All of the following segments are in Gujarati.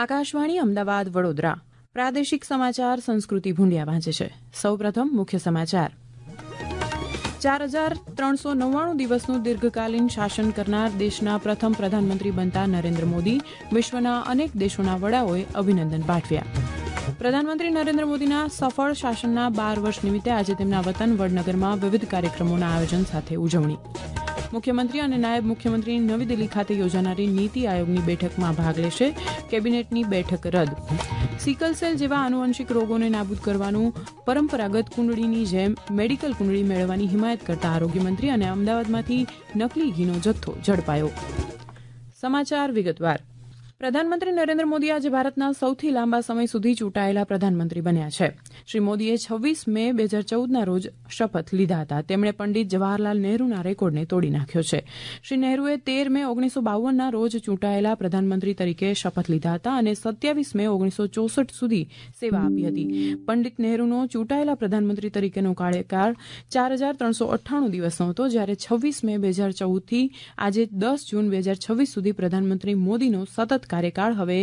આકાશવાણી અમદાવાદ વડોદરા પ્રાદેશિક સમાચાર સંસ્કૃતિ ભુંડિયા વાંચે છે. સૌપ્રથમ મુખ્ય સમાચાર. 4399 દિવસનું દીર્ઘકાલીન શાસન કરનાર દેશના પ્રથમ પ્રધાનમંત્રી બનતા નરેન્દ્ર મોદી વિશ્વના અનેક દેશોના વડાઓએ અભિનંદન પાઠવ્યા. પ્રધાનમંત્રી નરેન્દ્ર મોદીના સફળ શાસનના 12 વર્ષ નિમિત્તે આજે તેમના વતન વડનગરમાં વિવિધ કાર્યક્રમોના આયોજન સાથે ઉજવણી. મુખ્યમંત્રી અને નાયબ મુખ્યમંત્રી નવી દિલ્હી ખાતે યોજાનારી નીતિ આયોગની બેઠકમાં ભાગ લેશે. કેબિનેટની બેઠક રદ. સિકલ સેલ જેવા આનુવંશિક રોગોને નાબૂદ કરવાનું પરંપરાગત કુંડળીની જેમ મેડિકલ કુંડળી મેળવવાની હિમાયત કરતા આરોગ્યમંત્રી અને અમદાવાદમાંથી નકલી ઘીનો જથ્થો ઝડપાયો. સમાચાર વિગતવાર. પ્રધાનમંત્રી નરેન્દ્ર મોદી આજે ભારતના સૌથી લાંબા સમય સુધી ચૂંટાયેલા પ્રધાનમંત્રી બન્યા છે. શ્રી મોદીએ 26 મે 2014ના રોજ શપથ લીધા હતા. તેમણે પંડિત જવાહરલાલ નહેરુના રેકોર્ડને તોડી નાખ્યો છે. શ્રી નહેરુએ 13 મે 1952ના રોજ ચૂંટાયેલા પ્રધાનમંત્રી તરીકે શપથ લીધા હતા અને 27 મે 1964 સુધી સેવા આપી હતી. પંડિત નહેરુનો ચૂંટાયેલા પ્રધાનમંત્રી તરીકેનો કાર્યકાળ 4398 દિવસનો હતો, જ્યારે 26 મે 2014થી આજે 10 જૂન 2026 સુધી પ્રધાનમંત્રી મોદીનો સતત કાર્યકાળ હવે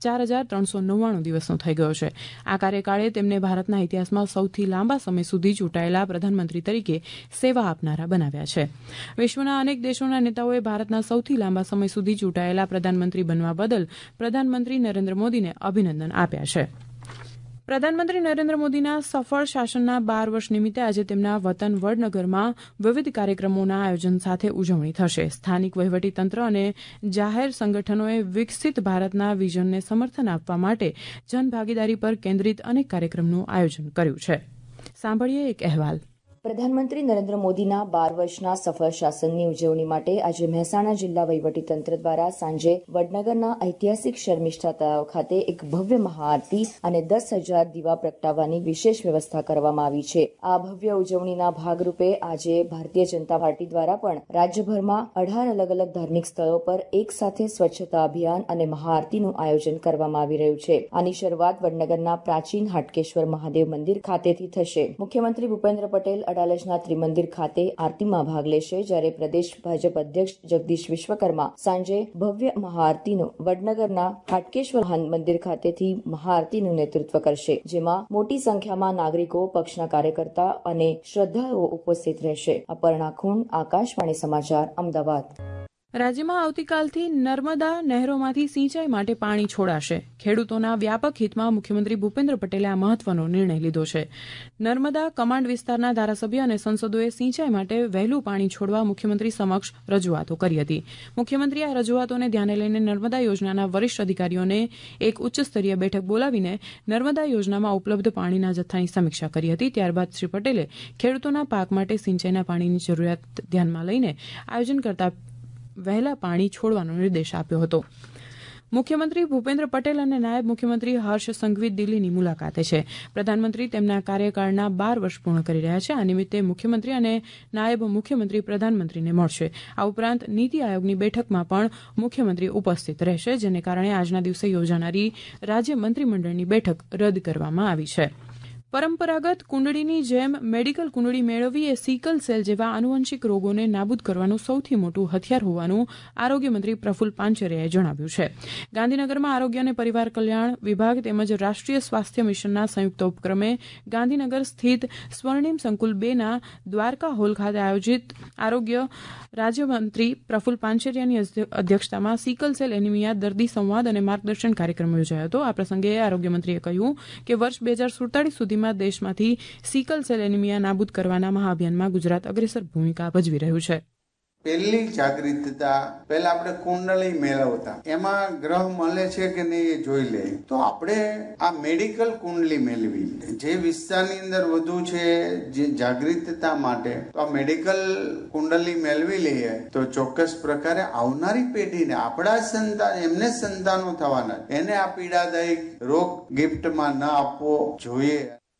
4399 દિવસનો થઈ ગયો છે. આ કાર્યકાળે તેમને ભારતના ઇતિહાસમાં સૌથી લાંબા સમય સુધી ચૂંટાયેલા પ્રધાનમંત્રી તરીકે સેવા આપનારા બનાવ્યા છે. વિશ્વના અનેક દેશોના નેતાઓએ ભારતના સૌથી લાંબા સમય સુધી ચૂંટાયેલા પ્રધાનમંત્રી બનવા બદલ પ્રધાનમંત્રી નરેન્દ્ર મોદીને અભિનંદન આપ્યા છે. પ્રધાનમંત્રી નરેન્દ્ર મોદીના સફળ શાસનના 12 વર્ષ નિમિત્તે આજે તેમના વતન વડનગરમાં વિવિધ કાર્યક્રમોના આયોજન સાથે ઉજવણી થશે. સ્થાનિક વહીવટીતંત્ર અને જાહેર સંગઠનોએ વિકસિત ભારતના વિઝનને સમર્થન આપવા માટે જનભાગીદારી પર કેન્દ્રિત અનેક કાર્યક્રમનું આયોજન કર્યું છે. સાંભળીએ એક અહેવાલ. પ્રધાનમંત્રી નરેન્દ્ર મોદીના 12 વર્ષના સફળ શાસનની ઉજવણી માટે આજે મહેસાણા જિલ્લા વહીવટીતંત્ર દ્વારા સાંજે વડનગરના ઐતિહાસિક શર્મિષ્ઠા તળાવ ખાતે એક ભવ્ય મહાઆરતી અને 10,000 દીવા પ્રગટાવવાની વિશેષ વ્યવસ્થા કરવામાં આવી છે. આ ભવ્ય ઉજવણીના ભાગરૂપે આજે ભારતીય જનતા પાર્ટી દ્વારા પણ રાજ્યભરમાં 18 અલગ અલગ ધાર્મિક સ્થળો પર એક સાથે સ્વચ્છતા અભિયાન અને મહાઆરતીનું આયોજન કરવામાં આવી રહ્યું છે. આની શરૂઆત વડનગરના પ્રાચીન હાટકેશ્વર મહાદેવ મંદિર ખાતેથી થશે. મુખ્યમંત્રી ભૂપેન્દ્ર પટેલ અડાલજના ત્રિમંદિર ખાતે આરતીમાં ભાગ લેશે, જ્યારે પ્રદેશ ભાજપ અધ્યક્ષ જગદીશ વિશ્વકર્મા સાંજે ભવ્ય મહાઆરતીનું વડનગરના હાટકેશ્વર મંદિર ખાતેથી મહાઆરતીનું નેતૃત્વ કરશે, જેમાં મોટી સંખ્યામાં નાગરિકો, પક્ષના કાર્યકર્તા અને શ્રદ્ધાળુઓ ઉપસ્થિત રહેશે. અપર્ણા ખૂણ, આકાશવાણી સમાચાર, અમદાવાદ. રાજ્યમાં આવતીકાલથી નર્મદા નહેરોમાંથી સિંચાઈ માટે પાણી છોડાશે. ખેડૂતોના વ્યાપક હિતમાં મુખ્યમંત્રી ભૂપેન્દ્ર પટેલે આ મહત્વનો નિર્ણય લીધો છે. નર્મદા કમાન્ડ વિસ્તારના ધારાસભ્ય અને સંસદોએ સિંચાઈ માટે વહેલું પાણી છોડવા મુખ્યમંત્રી સમક્ષ રજૂઆતો કરી હતી. મુખ્યમંત્રીએ આ રજૂઆતોને ધ્યાને લઈને નર્મદા યોજનાના વરિષ્ઠ અધિકારીઓને એક ઉચ્ચસ્તરીય બેઠક બોલાવીને નર્મદા યોજનામાં ઉપલબ્ધ પાણીના જથ્થાની સમીક્ષા કરી હતી. ત્યારબાદ શ્રી પટેલે ખેડૂતોના પાક માટે સિંચાઈના પાણીની જરૂરિયાત ધ્યાનમાં લઈને આયોજન કરતા વહેલા પાણી છોડવાનો નિર્દેશ આપ્યો હતો. મુખ્યમંત્રી ભૂપેન્દ્ર પટેલ અને નાયબ મુખ્યમંત્રી હર્ષ સંઘવી દિલ્હીની મુલાકાતે છે. પ્રધાનમંત્રી તેમના કાર્યકાળના 12 વર્ષ પૂર્ણ કરી રહ્યા છે. આ નિમિત્તે મુખ્યમંત્રી અને નાયબ મુખ્યમંત્રી પ્રધાનમંત્રીને મળશે. આ ઉપરાંત નીતિ આયોગની બેઠકમાં પણ મુખ્યમંત્રી ઉપસ્થિત રહેશે, જેને કારણે આજના દિવસે યોજાનારી રાજ્ય મંત્રીમંડળની બેઠક રદ કરવામાં આવી છે. પરંપરાગત કુંડળીની જેમ મેડિકલ કુંડળી મેળવવી એ સિકલ સેલ જેવા આનુવંશિક રોગોને નાબૂદ કરવાનું સૌથી મોટું હથિયાર હોવાનું આરોગ્યમંત્રી પ્રફુલ પાનસેરિયાએ જણાવ્યું છે. ગાંધીનગરમાં આરોગ્ય અને પરિવાર કલ્યાણ વિભાગ તેમજ રાષ્ટ્રીય સ્વાસ્થ્ય મિશનના સંયુક્ત ઉપક્રમે ગાંધીનગર સ્થિત સ્વર્ણિમ સંકુલ 2ના દ્વારકા હોલ ખાતે આયોજિત આરોગ્ય રાજ્યમંત્રી પ્રફુલ પાનસેરિયાની અધ્યક્ષતામાં સિકલ સેલ એનિમિયા દર્દી સંવાદ અને માર્ગદર્શન કાર્યક્રમ યોજાયો હતો. આ પ્રસંગે આરોગ્યમંત્રીએ કહ્યું કે વર્ષ 2047 સુધીમાં દેશમાંથી સિકલ સેલ એનિમિયા નાબૂદ કરવાના મહાઅભિયાનમાં ગુજરાત અગ્રેસર ભૂમિકા ભજવી રહ્યું છે. પહેલી જાગૃતતા પહેલા આપણે કુંડળી મેળવતા, એમાં ગ્રહ મળે છે કે નહીં એ જોઈ લે. તો આપણે આ મેડિકલ કુંડળી મેળવી, જે વિસ્તારની અંદર વધુ છે જે જાગૃતતા માટે, તો આ મેડિકલ કુંડળી મેળવી લઈએ તો ચોક્કસ પ્રકારે આવનારી પેઢીને, આપણા સંતાન, એમને સંતાનો થવાના, એને આ પીડાદાયક રોગ ગિફ્ટમાં ન આપવો જોઈએ.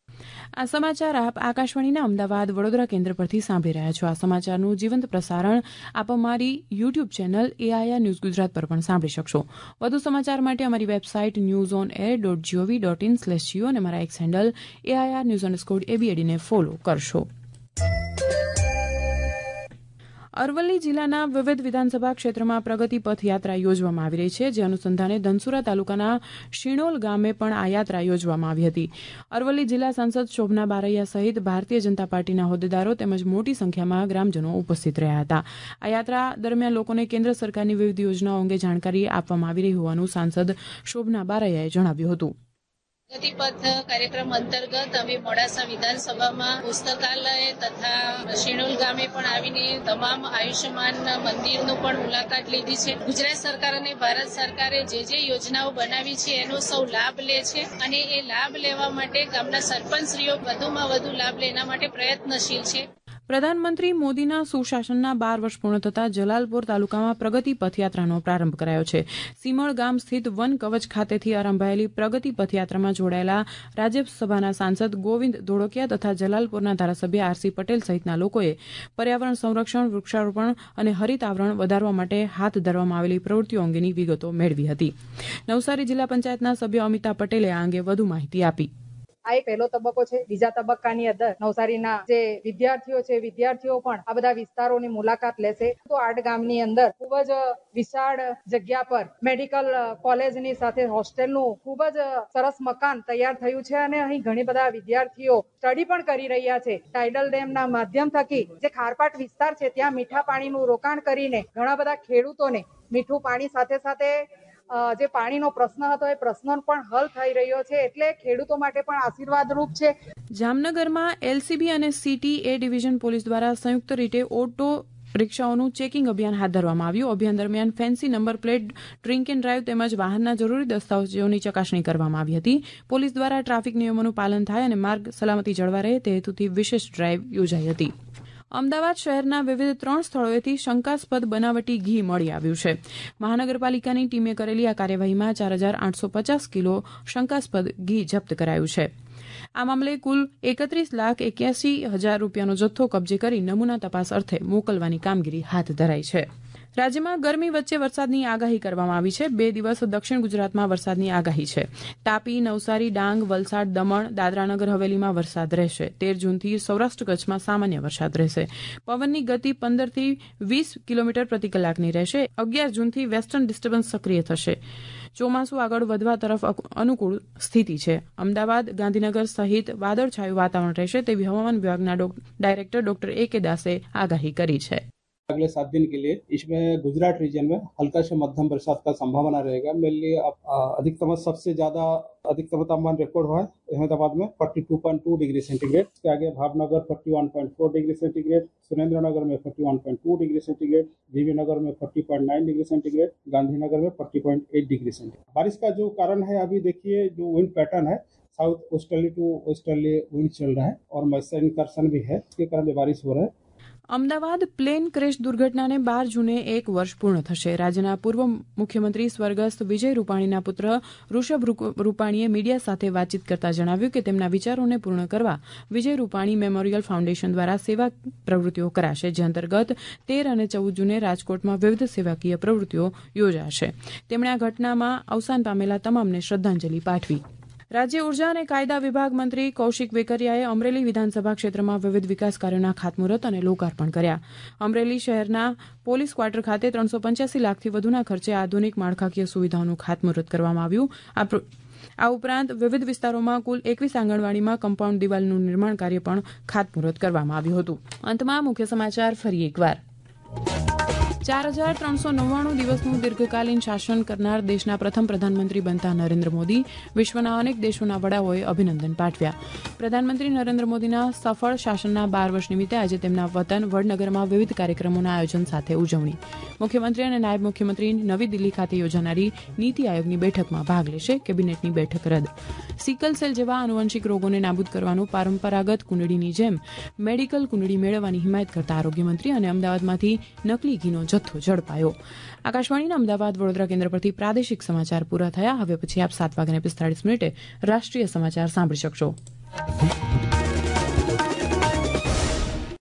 આ સમાચાર આપ આકાશવાણીના અમદાવાદ વડોદરા કેન્દ્ર પરથી સાંભળી રહ્યા છો. આ સમાચારનું જીવંત પ્રસારણ આપ અમારી YouTube channel AIR news Gujarat પર પણ સાંભળી શકશો. વધુ સમાચાર માટે અમારી વેબસાઇટ newsonair.gov.in/geo અને અમારા એક્સ હેન્ડલ AIR_news_abd ને ફોલો કરશો. અરવલ્લી જિલ્લાના વિવિધ વિધાનસભા ક્ષેત્રમાં પ્રગતિ પથ યાત્રા યોજવામાં આવી રહી છે, જે અનુસંધાને ધનસુરા તાલુકાના શિણોલ ગામે પણ આ યાત્રા યોજવામાં આવી હતી. અરવલ્લી જિલ્લા સાંસદ શોભના બારૈયા સહિત ભારતીય જનતા પાર્ટીના હોદ્દેદારો તેમજ મોટી સંખ્યામાં ગ્રામજનો ઉપસ્થિત રહ્યા હતા. આ યાત્રા દરમિયાન લોકોને કેન્દ્ર સરકારની વિવિધ યોજનાઓ અંગે જાણકારી આપવામાં આવી રહી હોવાનું સાંસદ શોભના બારૈયાએ જણાવ્યું હતું. પ્રગતિપથ કાર્યક્રમ અંતર્ગત અમે મોડાસા વિધાનસભામાં પુસ્તકાલય તથા શિણોલ ગામે પણ આવીને તમામ આયુષ્યમાન મંદિરનો પણ મુલાકાત લીધી છે. ગુજરાત સરકાર અને ભારત સરકારે જે યોજનાઓ બનાવી છે એનો સૌ લાભ લે છે અને એ લાભ લેવા માટે ગામના સરપંચશ્રીઓ વધુમાં વધુ લાભ લે એના માટે પ્રયત્નશીલ છે. પ્રધાનમંત્રી મોદીના સુશાસનના 12 વર્ષ પૂર્ણ થતાં જલાલપોર તાલુકામાં પ્રગતિ પથયાત્રાનો પ્રારંભ કરાયો છે. સીમળ ગામ સ્થિત વન કવચ ખાતેથી આરંભાયેલી પ્રગતિ પથયાત્રામાં જોડાયેલા રાજ્યસભાના સાંસદ ગોવિંદ ધોળકિયા તથા જલાલપોરના ધારાસભ્ય આરસી પટેલ સહિતના લોકોએ પર્યાવરણ સંરક્ષણ, વૃક્ષારોપણ અને હરિત આવરણ વધારવા માટે હાથ ધરવામાં આવેલી પ્રવૃત્તિઓ અંગેની વિગતો મેળવી હતી. નવસારી જિલ્લા પંચાયતના સભ્ય અમિતા પટેલે આ અંગે વધુ માહિતી આપી. આ એક પહેલો તબક્કો છે. બીજા તબક્કાની અંદર નવસારીના જે વિદ્યાર્થીઓ પણ આ બધા વિસ્તારોની મુલાકાત લેશે. તો આડ ગામની અંદર ખૂબ જ વિશાળ જગ્યા પર મેડિકલ કોલેજની સાથે હોસ્ટેલનું ખૂબ જ સરસ મકાન તૈયાર થયું છે અને અહીં ઘણી બધા વિદ્યાર્થીઓ સ્ટડી પણ કરી રહ્યા છે. ટાઇડલ ડેમના માધ્યમ થકી જે ખારપાટ વિસ્તાર છે ત્યાં મીઠા પાણીનું રોકાણ કરીને ઘણા બધા ખેડૂતોને મીઠું પાણી સાથે જે પાણીનો પ્રશ્ન હતો એ પ્રશ્ન પણ હલ થઈ રહ્યો છે, એટલે ખેડૂતો માટે પણ આશીર્વાદરૂપ છે. જામનગરમાં એલસીબી અને સિટી એ ડિવિઝન પોલીસ દ્વારા સંયુક્ત રીતે ઓટો રિક્ષાઓનું ચેકિંગ અભિયાન હાથ ધરવામાં આવ્યું. અભિયાન દરમિયાન fancy number plate, drink and drive તેમજ વાહનના જરૂરી દસ્તાવેજોની ચકાસણી કરવામાં આવી હતી. પોલીસ દ્વારા ટ્રાફિક નિયમોનું પાલન થાય અને માર્ગ સલામતી જળવાઈ રહે તે હેતુથી વિશેષ ડ્રાઈવ યોજાઈ હતી. અમદાવાદ શહેરના વિવિધ 3 સ્થળોએથી શંકાસ્પદ બનાવટી ઘી મળી આવ્યું છે. મહાનગરપાલિકાની ટીમે કરેલી આ કાર્યવાહીમાં 4,850 કિલો શંકાસ્પદ ઘી જપ્ત કરાયું છે. આ મામલે કુલ 31,81,000 રૂપિયાનો જથ્થો કબજે કરી નમૂના તપાસ અર્થે મોકલવાની કામગીરી હાથ ધરાઈ છે. રાજ્યમાં ગરમી વચ્ચે વરસાદની આગાહી કરવામાં આવી છે. 2 દિવસ દક્ષિણ ગુજરાતમાં વરસાદની આગાહી છે. તાપી, નવસારી, ડાંગ, વલસાડ, દમણ, દાદરાનગર હવેલીમાં વરસાદ રહેશે. 13 જૂનથી સૌરાષ્ટ્ર કચ્છમાં સામાન્ય વરસાદ રહેશે. પવનની ગતિ 15 થી 20 કિલોમીટર પ્રતિ કલાકની રહેશે. 11 જૂનથી વેસ્ટર્ન ડિસ્ટર્બન્સ સક્રિય થશે. ચોમાસું આગળ વધવા તરફ અનુકૂળ સ્થિતિ છે. અમદાવાદ, ગાંધીનગર સહિત વાદળછાયું વાતાવરણ રહેશે તેવી હવામાન વિભાગના ડાયરેક્ટર ડોક્ટર A.K. દાસે આગાહી કરી છે. अगले 7 दिन के लिए इसमें गुजरात रीजन में हल्का से मध्यम बरसात का संभावना रहेगा. मेनली अधिकतम सबसे ज्यादा अधिकतम तापमान रिकॉर्ड हुआ है अहमदाबाद में 42.2 डिग्री सेंटीग्रेड. इसके आगे भावनगर 41.4 डिग्री सेंटीग्रेड, सुरेंद्रनगर में 41.2 डिग्री सेंटीग्रेड, जीवीनगर में 40.9 डिग्री सेंटीग्रेड, गांधीनगर में 40.8 डिग्री सेंटीग्रेड. बारिश का जो कारण है अभी देखिए जो विंड पैटर्न है south westerly to westerly wind चल रहा है और मॉइस्चर इनकर्शन भी है, इसके कारण बारिश हो रहा है. અમદાવાદ પ્લેન ક્રેશ દુર્ઘટનાને 12 જૂને 1 વર્ષ પૂર્ણ થશે. રાજ્યના પૂર્વ મુખ્યમંત્રી સ્વર્ગસ્થ વિજય રૂપાણીના પુત્ર ઋષભ રૂપાણીએ મીડિયા સાથે વાતચીત કરતા જણાવ્યું કે તેમના વિચારોને પૂર્ણ કરવા વિજય રૂપાણી મેમોરિયલ ફાઉન્ડેશન દ્વારા સેવા પ્રવૃત્તિઓ કરાશે, જે અંતર્ગત 13 અને 14 જૂને રાજકોટમાં વિવિધ સેવાકીય પ્રવૃત્તિઓ યોજાશે. તેમણે આ ઘટનામાં અવસાન પામેલા તમામને શ્રદ્ધાંજલિ પાઠવી. રાજ્ય ઉર્જા અને કાયદા વિભાગ મંત્રી કૌશિક વેકરિયાએ અમરેલી વિધાનસભા ક્ષેત્રમાં વિવિધ વિકાસ કાર્યોના ખાતમુહૂર્ત અને લોકાર્પણ કર્યા. અમરેલી શહેરના પોલીસ ક્વાર્ટર ખાતે 385 લાખથી વધુના ખર્ચે આધુનિક માળખાકીય સુવિધાઓનું ખાતમુહૂર્ત કરવામાં આવ્યું. આ ઉપરાંત વિવિધ વિસ્તારોમાં કુલ 21 આંગણવાડીમાં કમ્પાઉન્ડ દિવાલનું નિર્માણ કાર્ય પણ ખાતમુહૂર્ત કરવામાં આવ્યું હતું. અંતમાં મુખ્ય સમાચાર ફરી એકવાર. 4,399 દિવસનું દીર્ઘકાલીન શાસન કરનાર દેશના પ્રથમ પ્રધાનમંત્રી બનતા નરેન્દ્ર મોદી વિશ્વના અનેક દેશોના વડાઓએ અભિનંદન પાઠવ્યા. પ્રધાનમંત્રી નરેન્દ્ર મોદીના સફળ શાસનના 12 વર્ષ નિમિત્તે આજે તેમના વતન વડનગરમાં વિવિધ કાર્યક્રમોના આયોજન સાથે ઉજવણી. મુખ્યમંત્રી અને નાયબ મુખ્યમંત્રી નવી દિલ્હી ખાતે યોજાનારી નીતિ આયોગની બેઠકમાં ભાગ લેશે. કેબિનેટની બેઠક રદ. સિકલ સેલ જેવા આનુવંશિક રોગોને નાબૂદ કરવાનું પરંપરાગત કુંડળીની જેમ મેડિકલ કુંડળી મેળવવાની હિમાયત કરતા આરોગ્યમંત્રી અને અમદાવાદમાંથી નકલી ઘીનો જથ્થો ઝડપાયો. આકાશવાણીના અમદાવાદ વડોદરા કેન્દ્ર પરથી પ્રાદેશિક સમાચાર પૂરા થયા. હવે પછી આપ 7:45 રાષ્ટ્રીય સમાચાર સાંભળી શકશો.